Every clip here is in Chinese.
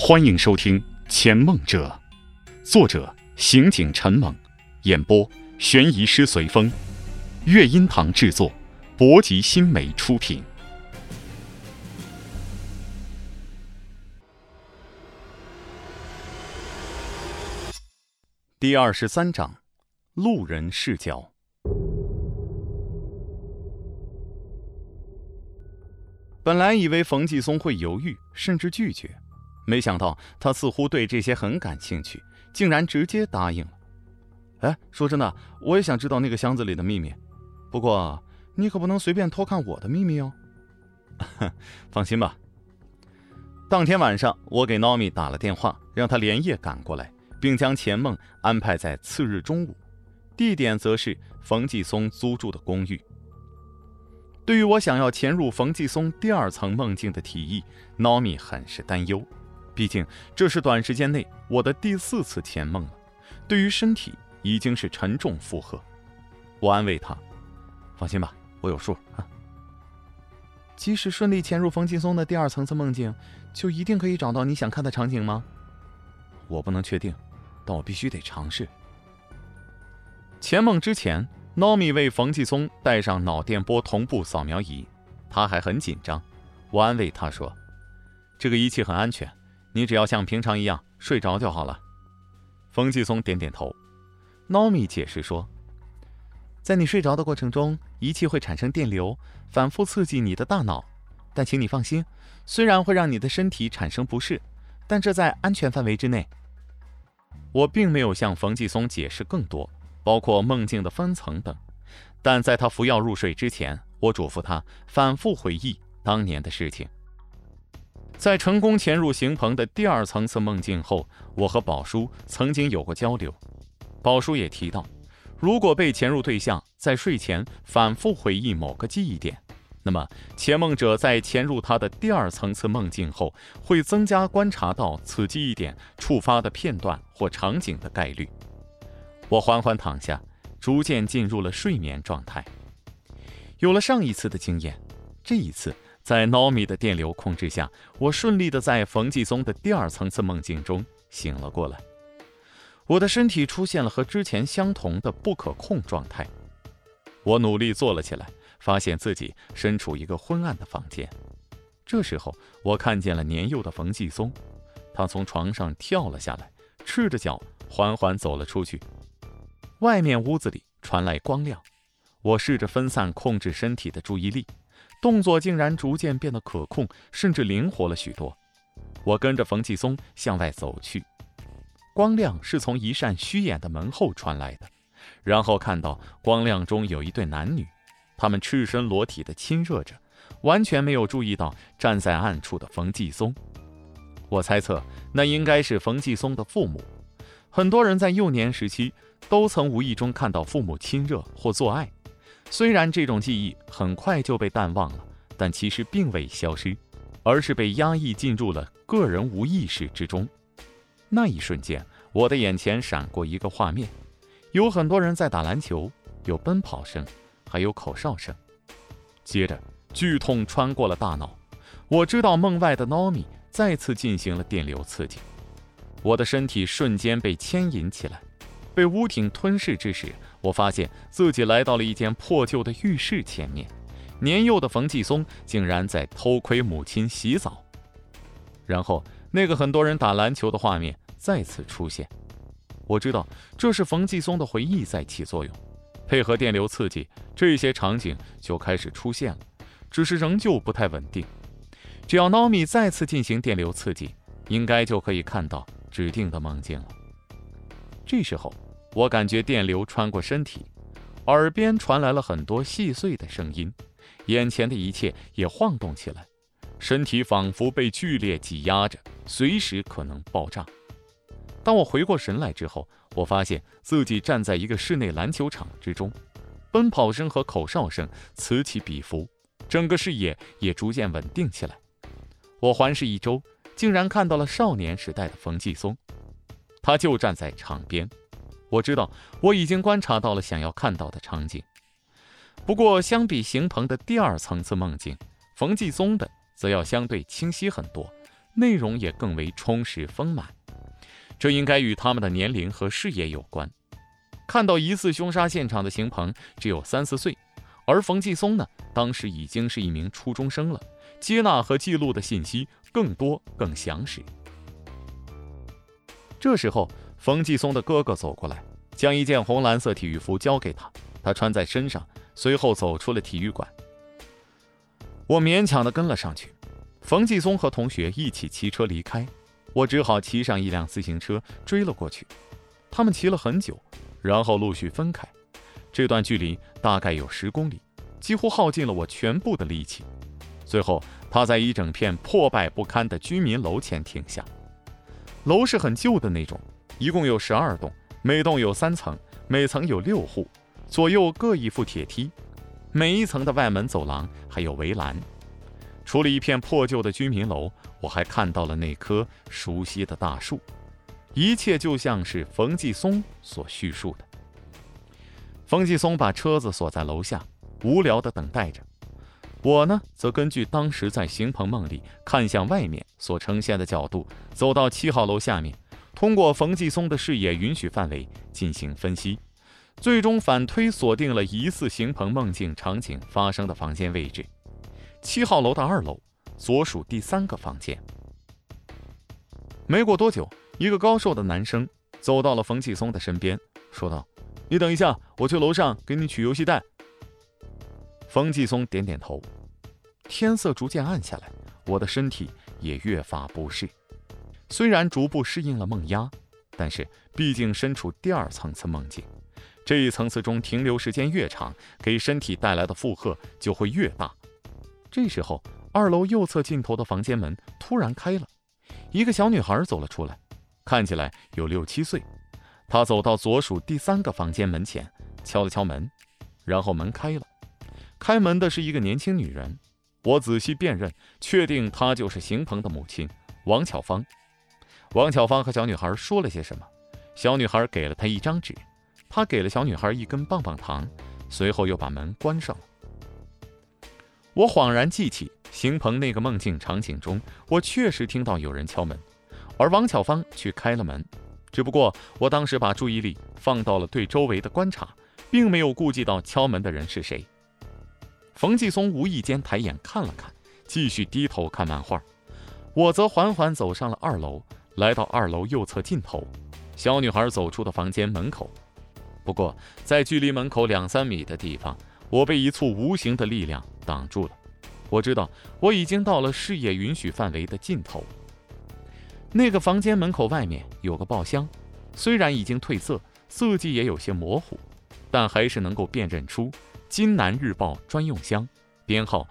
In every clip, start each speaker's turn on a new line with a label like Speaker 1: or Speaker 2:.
Speaker 1: 欢迎收听《潜梦者》，作者刑警陈猛，演播悬疑师随风，乐音堂制作，博吉新媒出品。第23章，路人视角。本来以为冯继松会犹豫，甚至拒绝，没想到他似乎对这些很感兴趣，竟然直接答应了。哎，说真的，我也想知道那个箱子里的秘密，不过你可不能随便偷看我的秘密哦。放心吧。当天晚上，我给 Naomi 打了电话，让他连夜赶过来，并将钱梦安排在次日中午，地点则是冯继松租住的公寓。对于我想要潜入冯继松第二层梦境的提议， Naomi 很是担忧，毕竟这是短时间内我的第4次潜梦了，对于身体已经是沉重负荷。我安慰他，放心吧，我有数啊。即使顺利潜入冯继松的第二层次梦境，就一定可以找到你想看的场景吗？我不能确定，但我必须得尝试。潜梦之前，Naomi 为冯继松带上脑电波同步扫描仪，他还很紧张。我安慰他说，这个仪器很安全，你只要像平常一样睡着就好了。冯继松点点头。Naomi 解释说，在你睡着的过程中，仪器会产生电流，反复刺激你的大脑，但请你放心，虽然会让你的身体产生不适，但这在安全范围之内。我并没有向冯继松解释更多，包括梦境的分层等，但在他服药入睡之前，我嘱咐他反复回忆当年的事情。在成功潜入邢鹏的第2层次梦境后，我和宝叔曾经有过交流。宝叔也提到，如果被潜入对象在睡前反复回忆某个记忆点，那么潜梦者在潜入他的第2层次梦境后，会增加观察到此记忆点触发的片段或场景的概率。我缓缓躺下，逐渐进入了睡眠状态。有了上一次的经验，这一次在 Naomi 的电流控制下，我顺利地在冯继松的第2层次梦境中醒了过来。我的身体出现了和之前相同的不可控状态。我努力坐了起来，发现自己身处一个昏暗的房间。这时候，我看见了年幼的冯继松，他从床上跳了下来，赤着脚缓缓走了出去。外面屋子里传来光亮，我试着分散控制身体的注意力，动作竟然逐渐变得可控，甚至灵活了许多。我跟着冯继松向外走去，光亮是从一扇虚掩的门后传来的，然后看到光亮中有一对男女，他们赤身裸体的亲热着，完全没有注意到站在暗处的冯继松。我猜测那应该是冯继松的父母。很多人在幼年时期都曾无意中看到父母亲热或做爱，虽然这种记忆很快就被淡忘了，但其实并未消失，而是被压抑进入了个人无意识之中。那一瞬间，我的眼前闪过一个画面，有很多人在打篮球，有奔跑声，还有口哨声。接着剧痛穿过了大脑，我知道梦外的 Naomi 再次进行了电流刺激，我的身体瞬间被牵引起来，被屋顶吞噬之时，我发现自己来到了一间破旧的浴室前面，年幼的冯继松竟然在偷窥母亲洗澡。然后那个很多人打篮球的画面再次出现，我知道这是冯继松的回忆在起作用，配合电流刺激，这些场景就开始出现了，只是仍旧不太稳定。只要 Naomi 再次进行电流刺激，应该就可以看到指定的梦境了。这时候我感觉电流穿过身体，耳边传来了很多细碎的声音，眼前的一切也晃动起来，身体仿佛被剧烈挤压着，随时可能爆炸。当我回过神来之后，我发现自己站在一个室内篮球场之中，奔跑声和口哨声此起彼伏，整个视野也逐渐稳定起来。我环视一周，竟然看到了少年时代的冯继松，他就站在场边。我知道我已经观察到了想要看到的场景，不过相比邢鹏的第2层次梦境，冯继松的则要相对清晰很多， 内容也更为充实丰满。这应该与他们的年龄和事业有关。看到疑似凶杀现场的邢鹏只有3-4岁，而冯继松呢，当时已经是一名初中生了，接纳和记录的信息更多更详实。这时候，冯继松的哥哥走过来，将一件红蓝色体育服交给他，他穿在身上，随后走出了体育馆。我勉强地跟了上去，冯继松和同学一起骑车离开，我只好骑上一辆自行车追了过去。他们骑了很久，然后陆续分开，这段距离大概有10公里，几乎耗尽了我全部的力气。最后，他在一整片破败不堪的居民楼前停下。楼是很旧的那种，一共有12栋，每栋有3层，每层有6户，左右各一副铁梯，每一层的外门走廊还有围栏。除了一片破旧的居民楼，我还看到了那棵熟悉的大树，一切就像是冯继松所叙述的。冯继松把车子锁在楼下，无聊地等待着。我呢，则根据当时在邢鹏梦里看向外面所呈现的角度，走到7号楼下面，通过冯继松的视野允许范围进行分析，最终反推锁定了疑似邢鹏梦境场景发生的房间位置，7号楼的2楼，左数第3个房间。没过多久，一个高瘦的男生走到了冯继松的身边，说道：“你等一下，我去楼上给你取游戏带。”冯继松点点头。天色逐渐暗下来，我的身体也越发不适。虽然逐步适应了梦压，但是毕竟身处第2层次梦境，这一层次中停留时间越长，给身体带来的负荷就会越大。这时候，2楼右侧尽头的房间门突然开了，一个小女孩走了出来，看起来有6-7岁。她走到左数第3个房间门前，敲了敲门，然后门开了。开门的是一个年轻女人，我仔细辨认，确定她就是邢鹏的母亲王巧芳。王巧芳和小女孩说了些什么，小女孩给了她一张纸，她给了小女孩一根棒棒糖，随后又把门关上了。我恍然记起邢鹏那个梦境场景中，我确实听到有人敲门，而王巧芳去开了门，只不过我当时把注意力放到了对周围的观察，并没有顾及到敲门的人是谁。冯继松无意间抬眼看了看，继续低头看漫画，我则缓缓走上了2楼，来到2楼右侧尽头，小女孩走出的房间门口。不过在距离门口2-3米的地方，我被一簇无形的力量挡住了。我知道我已经到了视野允许范围的尽头。那个房间门口外面有个报箱，虽然已经褪色，色迹也有些模糊，但还是能够辨认出金南日报专用箱，编号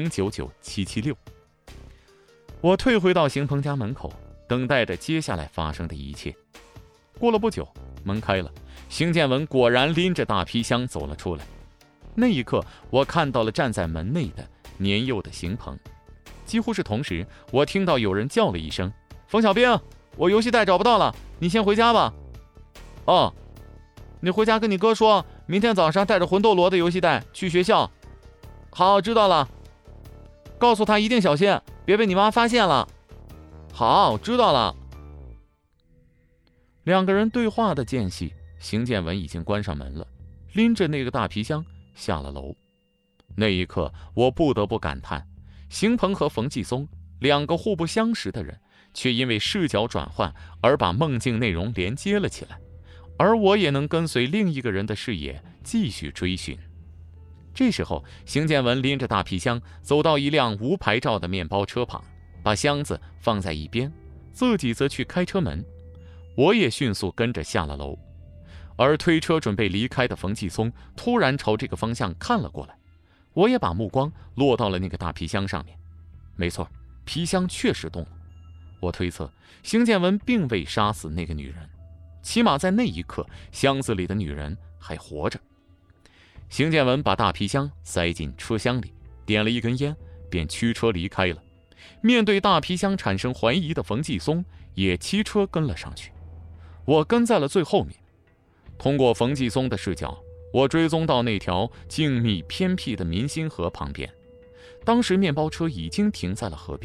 Speaker 1: 099776。我退回到邢鹏家门口，等待着接下来发生的一切。过了不久，门开了，邢建文果然拎着大皮箱走了出来。那一刻，我看到了站在门内的年幼的邢鹏。几乎是同时，我听到有人叫了一声：“冯小兵，我游戏带找不到了，你先回家吧。”“哦，你回家跟你哥说，明天早上带着魂斗罗的游戏带去学校。”“好，知道了。”“告诉他一定小心，别被你妈发现了。”“好，知道了。”2个人对话的间隙，邢建文已经关上门了，拎着那个大皮箱下了楼。那一刻，我不得不感叹，邢鹏和冯继松2个互不相识的人，却因为视角转换而把梦境内容连接了起来，而我也能跟随另一个人的视野继续追寻。这时候，邢建文拎着大皮箱走到一辆无牌照的面包车旁，把箱子放在一边，自己则去开车门。我也迅速跟着下了楼，而推车准备离开的冯继松突然朝这个方向看了过来，我也把目光落到了那个大皮箱上面。没错，皮箱确实动了。我推测邢建文并未杀死那个女人，起码在那一刻，箱子里的女人还活着。邢建文把大皮箱塞进车厢里，点了一根烟，便驱车离开了。面对大皮箱产生怀疑的冯继松也骑车跟了上去，我跟在了最后面。通过冯继松的视角，我追踪到那条静谧偏僻的民心河旁边。当时面包车已经停在了河边，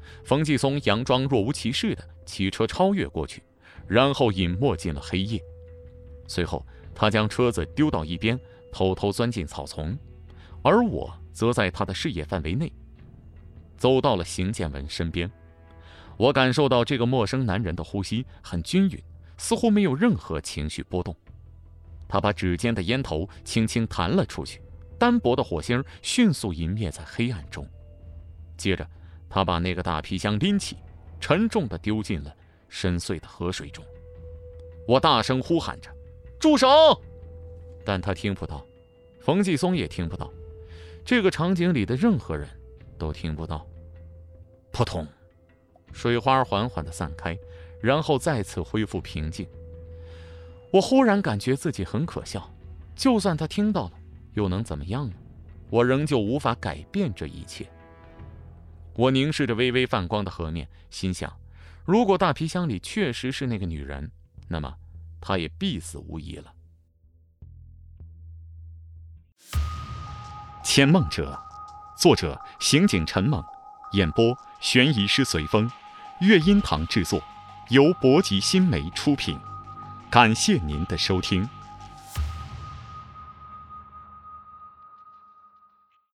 Speaker 1: 冯继松佯装若无其事地骑车超越过去，然后隐没进了黑夜。随后他将车子丢到一边，偷偷钻进草丛，而我则在他的视野范围内走到了邢建文身边。我感受到这个陌生男人的呼吸很均匀，似乎没有任何情绪波动。他把指尖的烟头轻轻弹了出去，单薄的火星迅速隐灭在黑暗中。接着他把那个大皮箱拎起，沉重地丢进了深邃的河水中。我大声呼喊着住手，但他听不到，冯继松也听不到，这个场景里的任何人都听不到。扑通，水花缓缓地散开，然后再次恢复平静。我忽然感觉自己很可笑，就算他听到了，又能怎么样呢？我仍旧无法改变这一切。我凝视着微微泛光的河面，心想，如果大皮箱里确实是那个女人，那么她也必死无疑了。千梦者，作者刑警陈猛，演播悬疑师随风，乐音堂制作，由博吉新媒出品。感谢您的收听。